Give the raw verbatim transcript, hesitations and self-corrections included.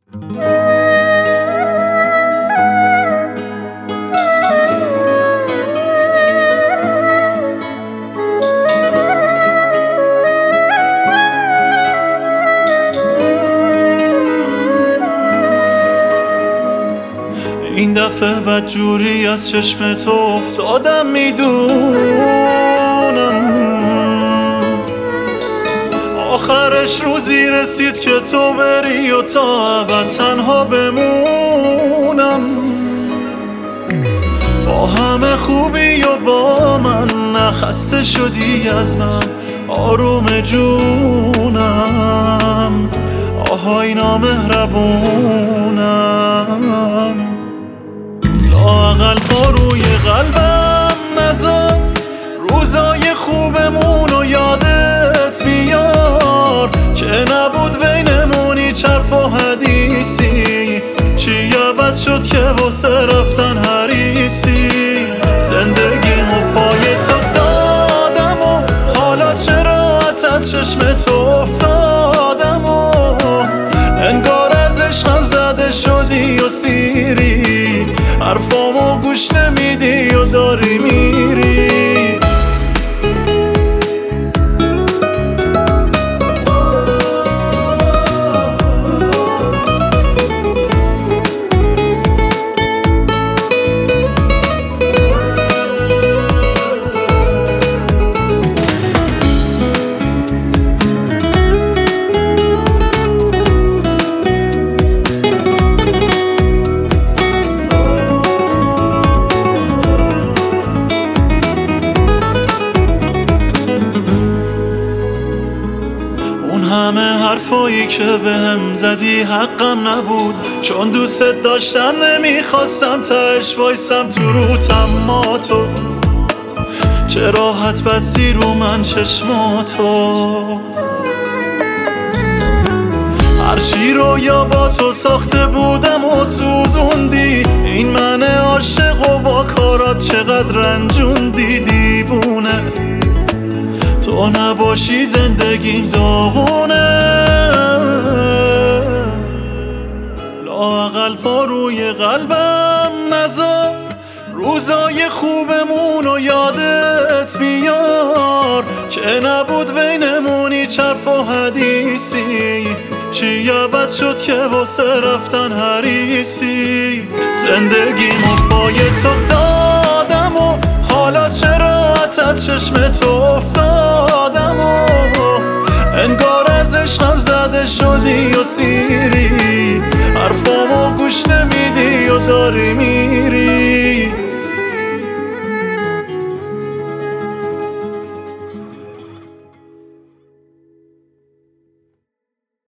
این دفعه بدجوری از چشم تو افتادم میدونم، آخرش روزی رسید که تو بری و تا ابد تنها بمونم. با همه خوبی و با من نخسته شدی از من آروم جونم، آهای نامهربونم. لااقل پا روی قلبم نذار، روزای خوبمون و یادت بیار که نبود بینمون هیچ حرف و حدیثی. چی عوض شد که واسه رفتن حریصی؟ زندگیمو پای تو دادم و حالا چرا از چشم تو افتادم و انگار از عشقم زده شدی و سیری، حرفامو گوش نمیدی و داری میری. همه حرفایی که بهم زدی حقم نبود، چون دوست داشتم نمیخواستم تهش وایسم تو روتم. ما تو چه راحت بستی رو من چشماتو، هرچی رو یا با تو ساخته بودم و سوزوندی. این من عاشق و با کارات چقدر رنجوندی. دیوونه تو نباشی زندگی داغونه، لااقل پا روی قلبم نذار، روزای خوبمون و یادت بیار که نبود بینمون هیچ حرف و حدیثی. چی عوض شد که واسه رفتن حریصی؟ زندگیمو پای تو دادم و حالا چرا از چشم تو افتادم و انگار از عشقم زده شدی و سیری.